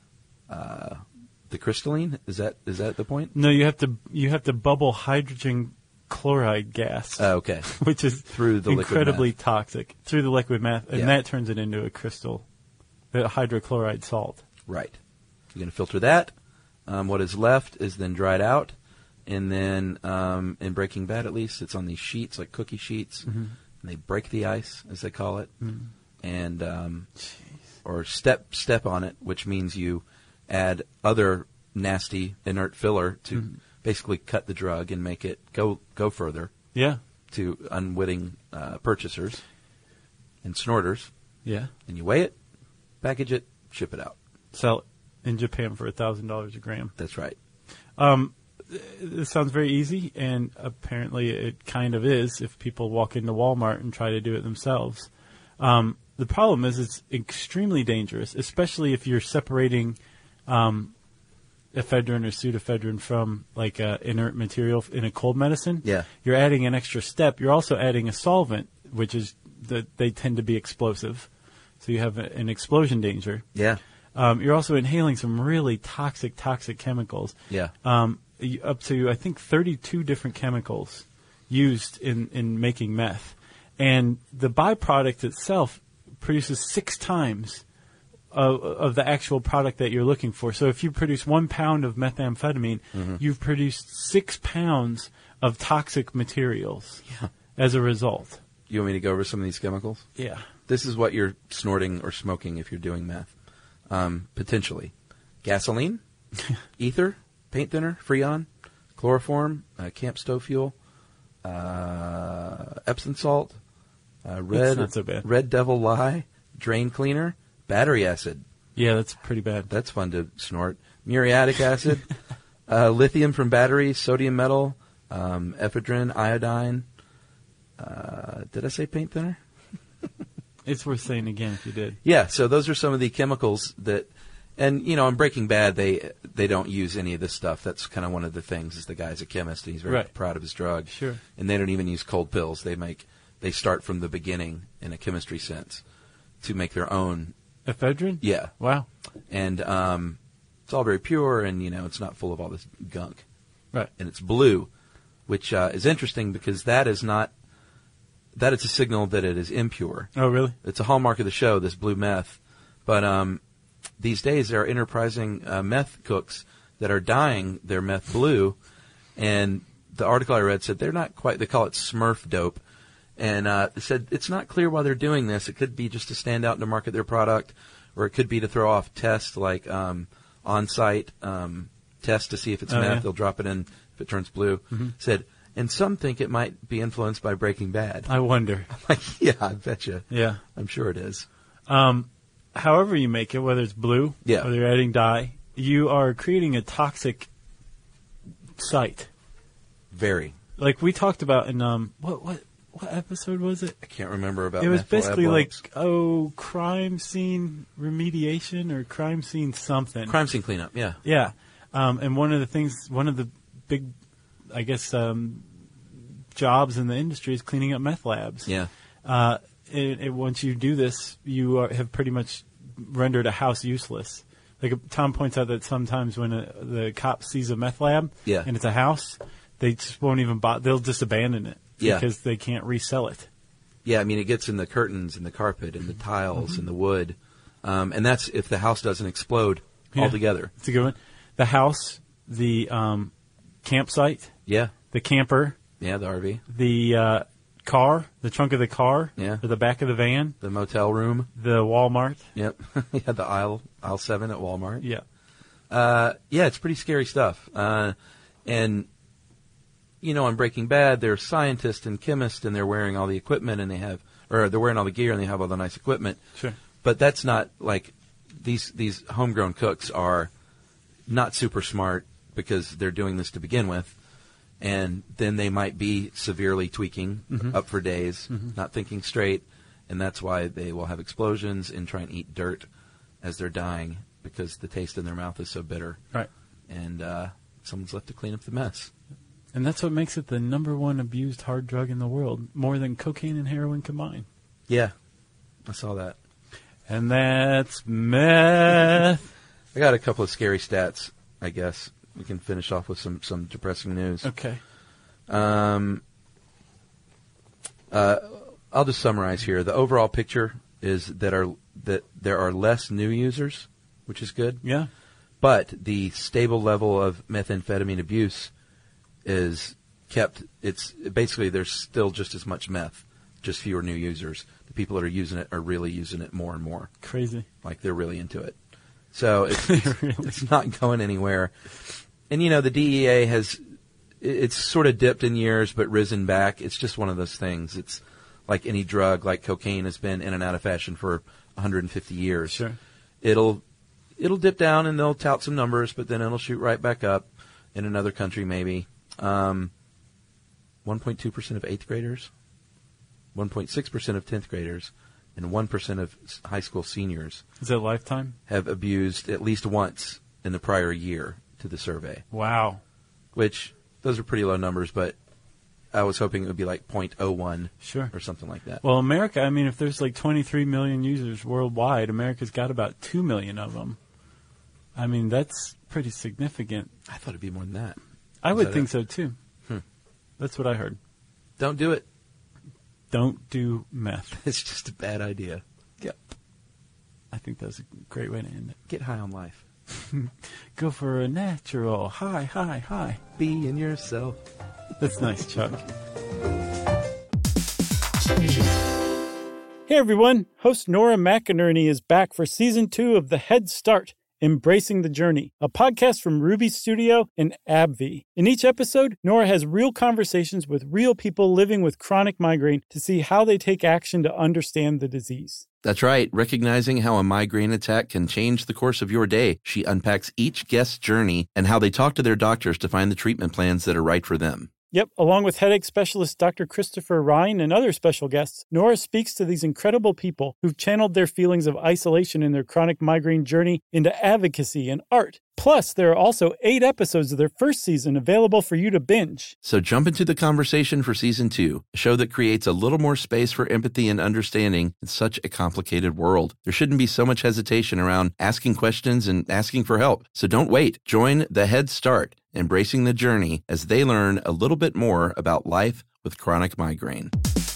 the crystalline. Is that the point? No, you have to bubble hydrogen chloride gas. Okay. Which is through the incredibly liquid meth. toxic through the liquid meth, and that turns it into a crystal. the hydrochloride salt. Right. You're going to filter that. What is left is then dried out. And then in Breaking Bad, at least, it's on these sheets, like cookie sheets. Mm-hmm. And they break the ice, as they call it. Mm-hmm. And or step on it, which means you add other nasty inert filler to basically cut the drug and make it go further. Yeah. To unwitting purchasers and snorters. Yeah. And you weigh it, package it, ship it out. Sell it in Japan for $1,000 a gram. That's right. This sounds very easy, and apparently it kind of is if people walk into Walmart and try to do it themselves. The problem is it's extremely dangerous, especially if you're separating ephedrine or pseudoephedrine from like inert material in a cold medicine. Yeah. You're adding an extra step. You're also adding a solvent, which is they tend to be explosive. So you have an explosion danger. Yeah. You're also inhaling some really toxic chemicals. Yeah. Up to, I think, 32 different chemicals used in making meth. And the byproduct itself produces 6 times of the actual product that you're looking for. So if you produce 1 pound of methamphetamine, you've produced 6 pounds of toxic materials as a result. You want me to go over some of these chemicals? Yeah. This is what you're snorting or smoking if you're doing meth. Potentially. Gasoline, ether, paint thinner, Freon, chloroform, camp stove fuel, Epsom salt, That's not so bad. Red Devil Lye, drain cleaner, battery acid. Yeah, that's pretty bad. That's fun to snort. Muriatic acid, lithium from batteries, sodium metal, ephedrine, iodine. Did I say paint thinner? It's worth saying again if you did. Yeah, so those are some of the chemicals that, and in Breaking Bad, they don't use any of this stuff. That's kind of one of the things. Is the guy's a chemist and he's very proud of his drug. Sure. And they don't even use cold pills. They start from the beginning in a chemistry sense to make their own Ephedrine? Yeah. Wow. And it's all very pure, and it's not full of all this gunk. Right. And it's blue, which is interesting because that is a signal that it is impure. Oh, really? It's a hallmark of the show, this blue meth. But these days there are enterprising meth cooks that are dyeing their meth blue, and the article I read said they're not quite, they call it Smurf dope, and they said it's not clear why they're doing this. It could be just to stand out and to market their product, or it could be to throw off tests like on-site tests to see if it's meth. Yeah. They'll drop it in if it turns blue. Mm-hmm. Said, and some think it might be influenced by Breaking Bad. I wonder. I'm like, yeah, I bet you. Yeah. I'm sure it is. However you make it, whether it's blue, whether you're adding dye, you are creating a toxic site. Very. Like we talked about in what episode was it? I can't remember about. It was basically labs. like crime scene remediation or crime scene something. Crime scene cleanup. Yeah. Yeah. And one of the big, I guess, jobs in the industry is cleaning up meth labs. Yeah. Once you do this, you have pretty much rendered a house useless. Like Tom points out that sometimes when the cop sees a meth lab and it's a house, they just won't even they'll just abandon it because they can't resell it. Yeah, I mean, it gets in the curtains and the carpet and the tiles and the wood. And that's if the house doesn't explode altogether. It's a good one. The house, the campsite, the camper, the RV, the car, the trunk of the car, or the back of the van, the motel room, the Walmart. Yep, the aisle 7 at Walmart. Yeah, it's pretty scary stuff. And on Breaking Bad, they're scientists and chemists, and they're wearing all the equipment, and they're wearing all the gear, and they have all the nice equipment. Sure, but that's not like these homegrown cooks are not super smart because they're doing this to begin with. And then they might be severely tweaking up for days, not thinking straight, and that's why they will have explosions and try and eat dirt as they're dying because the taste in their mouth is so bitter. Right. And someone's left to clean up the mess. And that's what makes it the number one abused hard drug in the world, more than cocaine and heroin combined. Yeah, I saw that. And that's meth. I got a couple of scary stats, I guess. We can finish off with some depressing news. Okay. I'll just summarize here. The overall picture is that that there are less new users, which is good. Yeah. But the stable level of methamphetamine abuse is kept. It's basically there's still just as much meth, just fewer new users. The people that are using it are really using it more and more. Crazy. Like they're really into it. So it's not going anywhere. And, the DEA it's sort of dipped in years but risen back. It's just one of those things. It's like any drug, like cocaine has been in and out of fashion for 150 years. Sure. It'll dip down and they'll tout some numbers, but then it'll shoot right back up in another country maybe. 1.2% of 8th graders, 1.6% of 10th graders, and 1% of high school seniors. Is that lifetime? Have abused at least once in the prior year to the survey. Wow. Which, those are pretty low numbers, but I was hoping it would be like 0.01 sure. or something like that. Well, America, I mean, if there's like 23 million users worldwide, America's got about 2 million of them. I mean, that's pretty significant. I thought it'd be more than that. I would think so, too. Hmm. That's what I heard. Don't do it. Don't do meth. It's just a bad idea. Yep. I think that's a great way to end it. Get high on life. Go for a natural high. Be in yourself. That's nice, Chuck. Hey, everyone. Host Nora McInerney is back for Season 2 of The Head Start, Embracing the Journey, a podcast from Ruby Studio and AbbVie. In each episode, Nora has real conversations with real people living with chronic migraine to see how they take action to understand the disease. That's right. Recognizing how a migraine attack can change the course of your day, she unpacks each guest's journey and how they talk to their doctors to find the treatment plans that are right for them. Yep, along with headache specialist Dr. Christopher Ryan and other special guests, Nora speaks to these incredible people who've channeled their feelings of isolation in their chronic migraine journey into advocacy and art. Plus, there are also 8 episodes of their first season available for you to binge. So jump into the conversation for Season 2, a show that creates a little more space for empathy and understanding in such a complicated world. There shouldn't be so much hesitation around asking questions and asking for help. So don't wait. Join The Head Start, Embracing the Journey, as they learn a little bit more about life with chronic migraine.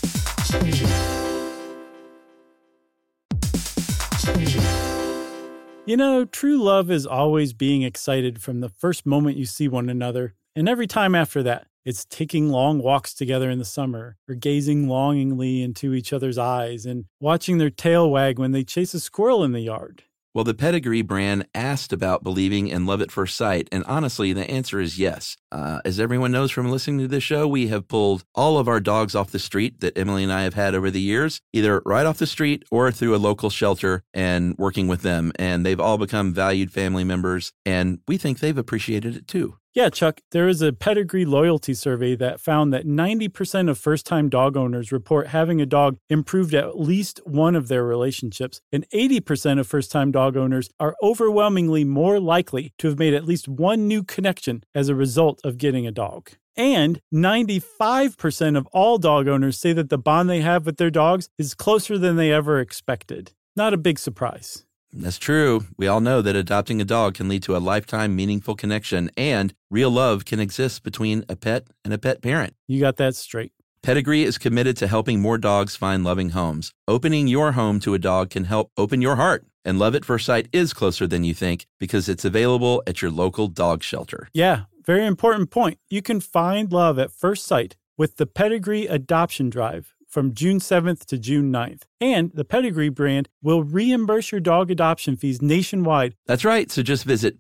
You know, true love is always being excited from the first moment you see one another, and every time after that. It's taking long walks together in the summer, or gazing longingly into each other's eyes, and watching their tail wag when they chase a squirrel in the yard. Well, the Pedigree brand asked about believing in love at first sight, and honestly, the answer is yes. As everyone knows from listening to this show, we have pulled all of our dogs off the street that Emily and I have had over the years, either right off the street or through a local shelter and working with them, and they've all become valued family members, and we think they've appreciated it too. Yeah, Chuck, there is a Pedigree loyalty survey that found that 90% of first-time dog owners report having a dog improved at least one of their relationships, and 80% of first-time dog owners are overwhelmingly more likely to have made at least one new connection as a result of getting a dog. And 95% of all dog owners say that the bond they have with their dogs is closer than they ever expected. Not a big surprise. That's true. We all know that adopting a dog can lead to a lifetime meaningful connection, and real love can exist between a pet and a pet parent. You got that straight. Pedigree is committed to helping more dogs find loving homes. Opening your home to a dog can help open your heart. And Love at First Sight is closer than you think because it's available at your local dog shelter. Yeah, very important point. You can find love at first sight with the Pedigree Adoption Drive from June 7th to June 9th. And the Pedigree brand will reimburse your dog adoption fees nationwide. That's right. So just visit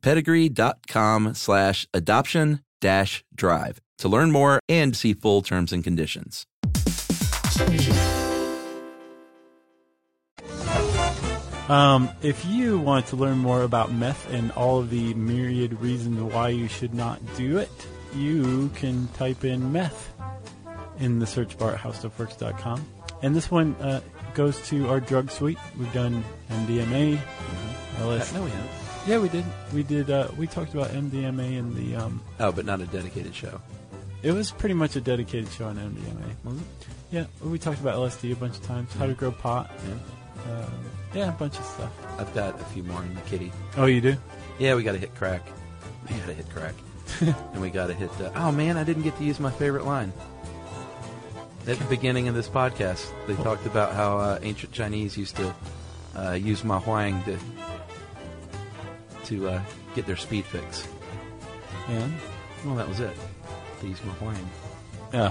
pedigree.com/adoption-drive to learn more and see full terms and conditions. If you want to learn more about meth and all of the myriad reasons why you should not do it, you can type in meth in the search bar at howstuffworks.com. And this one goes to our drug suite. We've done MDMA, LSD. No, we haven't. Yeah, we did. We talked about MDMA in the... Oh, but not a dedicated show. It was pretty much a dedicated show on MDMA. Was it? Yeah, we talked about LSD a bunch of times. How to grow pot. Yeah, a bunch of stuff. I've got a few more in the kitty. Oh, you do? Yeah, we got to hit crack. We got to hit crack. And we got to hit... oh, man, I didn't get to use my favorite line. At the beginning of this podcast, they talked about how ancient Chinese used to use Ma Huang to get their speed fix. And? Well, that was it. They used Ma Huang. Yeah.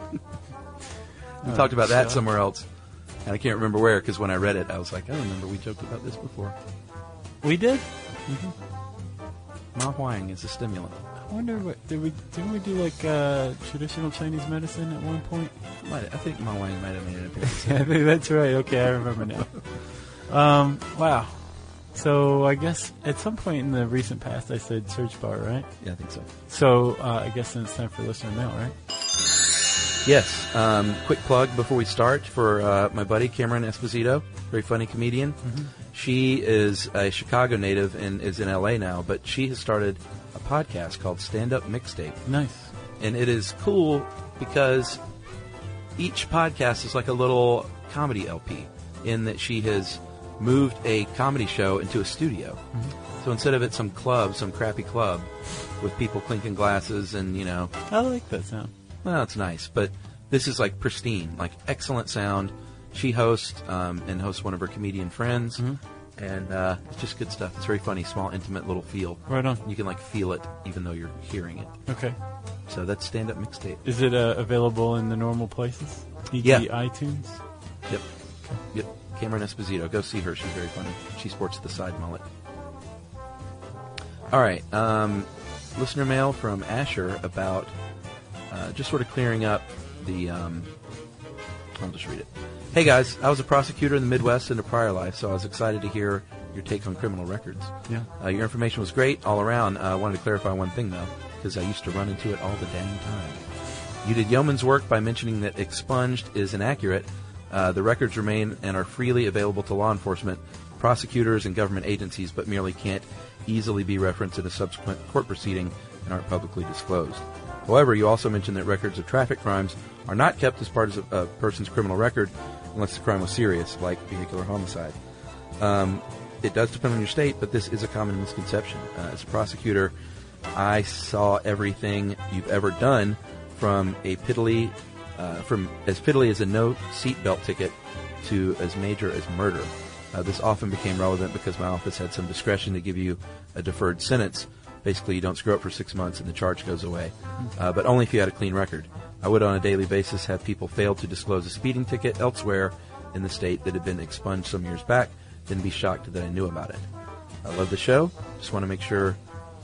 We talked about that somewhere else. And I can't remember where, because when I read it, I was like, I remember we joked about this before. We did? Mm-hmm. Ma Huang is a stimulant. I wonder, didn't we do like traditional Chinese medicine at one point? I think Ma Huang might have made an appearance. I think that's right. Okay, I remember now. Wow. So I guess at some point in the recent past I said search bar, right? Yeah, I think so. So I guess then it's time for listener mail, right? Yes. Quick plug before we start for my buddy Cameron Esposito, very funny comedian. Mm-hmm. She is a Chicago native and is in L.A. now, but she has started a podcast called Stand Up Mixtape. Nice. And it is cool because each podcast is like a little comedy LP in that she has moved a comedy show into a studio. Mm-hmm. So instead of it some crappy club with people clinking glasses and, I like that sound. Well, it's nice, but this is like pristine, like excellent sound. She hosts and hosts one of her comedian friends, mm-hmm. and it's just good stuff. It's very funny, small, intimate little feel. Right on. You can like feel it even though you're hearing it. Okay. So that's Stand Up Mixtape. Is it available in the normal places? E.g. Yeah. iTunes? Yep. Okay. Yep. Cameron Esposito. Go see her. She's very funny. She sports the side mullet. All right. Listener mail from Asher about just sort of clearing up the... I'll just read it. Hey, guys. I was a prosecutor in the Midwest in a prior life, so I was excited to hear your take on criminal records. Yeah. Your information was great all around. I wanted to clarify one thing, though, because I used to run into it all the dang time. You did yeoman's work by mentioning that expunged is inaccurate. The records remain and are freely available to law enforcement, prosecutors, and government agencies, but merely can't easily be referenced in a subsequent court proceeding and aren't publicly disclosed. However, you also mentioned that records of traffic crimes are not kept as part of a person's criminal record unless the crime was serious, like vehicular homicide. It does depend on your state, but this is a common misconception. As a prosecutor, I saw everything you've ever done from as piddly as a no seatbelt ticket to as major as murder. This often became relevant because my office had some discretion to give you a deferred sentence. Basically, you don't screw up for 6 months and the charge goes away, but only if you had a clean record. I would on a daily basis have people fail to disclose a speeding ticket elsewhere in the state that had been expunged some years back, then be shocked that I knew about it. I love the show. Just wanted to make sure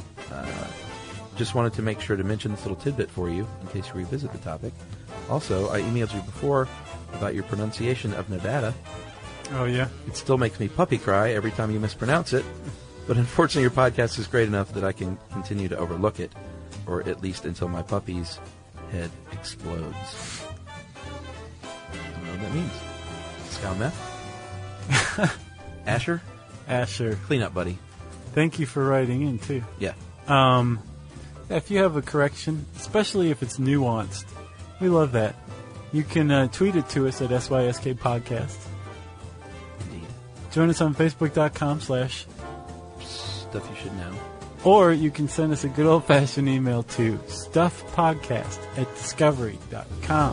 to mention this little tidbit for you in case you revisit the topic. Also, I emailed you before about your pronunciation of Nevada. Oh, yeah? It still makes me puppy cry every time you mispronounce it, but unfortunately your podcast is great enough that I can continue to overlook it, or at least until my puppy's head explodes. I don't know what that means. Scow meth? Asher? Clean up, buddy. Thank you for writing in, too. Yeah. If you have a correction, especially if it's nuanced, we love that. You can tweet it to us at SYSK Podcast. Indeed. Join us on Facebook.com/ Stuff You Should Know. Or you can send us a good old-fashioned email to stuffpodcast@discovery.com.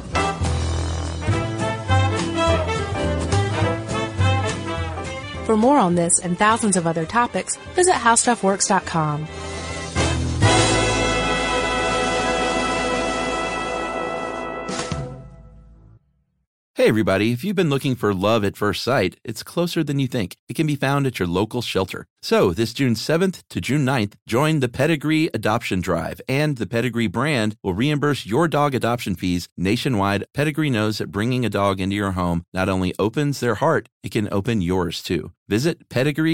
For more on this and thousands of other topics, visit howstuffworks.com. Hey everybody, if you've been looking for love at first sight, it's closer than you think. It can be found at your local shelter. So this June 7th to June 9th, join the Pedigree Adoption Drive, and the Pedigree brand will reimburse your dog adoption fees nationwide. Pedigree knows that bringing a dog into your home not only opens their heart, it can open yours too. Visit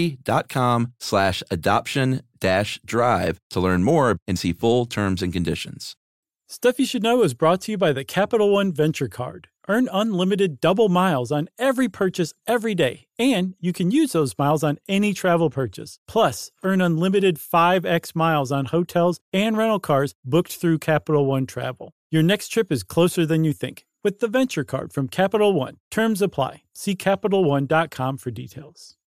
pedigree.com/adoption-drive to learn more and see full terms and conditions. Stuff You Should Know is brought to you by the Capital One Venture Card. Earn unlimited double miles on every purchase every day, and you can use those miles on any travel purchase. Plus, earn unlimited 5x miles on hotels and rental cars booked through Capital One Travel. Your next trip is closer than you think with the Venture Card from Capital One. Terms apply. See CapitalOne.com for details.